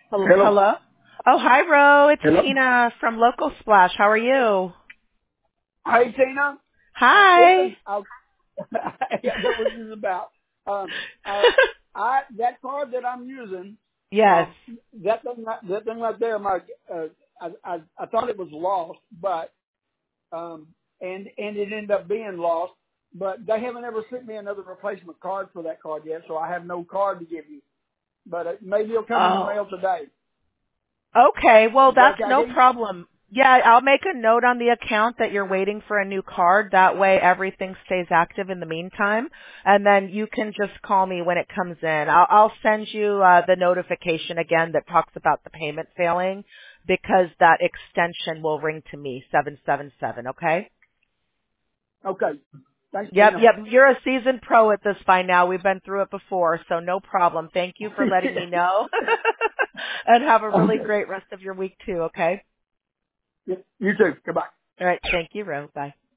Hello. Hello? Oh, hi, Ro. It's Hello. Tina from Local Splash. How are you? Hi, Tina. Hi. Listen, that was just about. I, that card that I'm using, Yes. um, that thing right there, I thought it was lost, but, and it ended up being lost, but they haven't ever sent me another replacement card for that card yet, so I have no card to give you. But maybe it'll come in the Oh. mail today. Okay. Well, Is that that's okay, no Dean? problem. Yeah, I'll make a note on the account that you're waiting for a new card. That way everything stays active in the meantime. And then you can just call me when it comes in. I'll send you the notification again that talks about the payment failing because that extension will ring to me, 777, okay? Okay. Thanks, Yep, Tina. yep. You're a seasoned pro at this by now. We've been through it before, so no problem. Thank you for letting me know. And have a really Okay. great rest of your week too, okay? You too. Goodbye. All right. Thank you, Ro. Bye.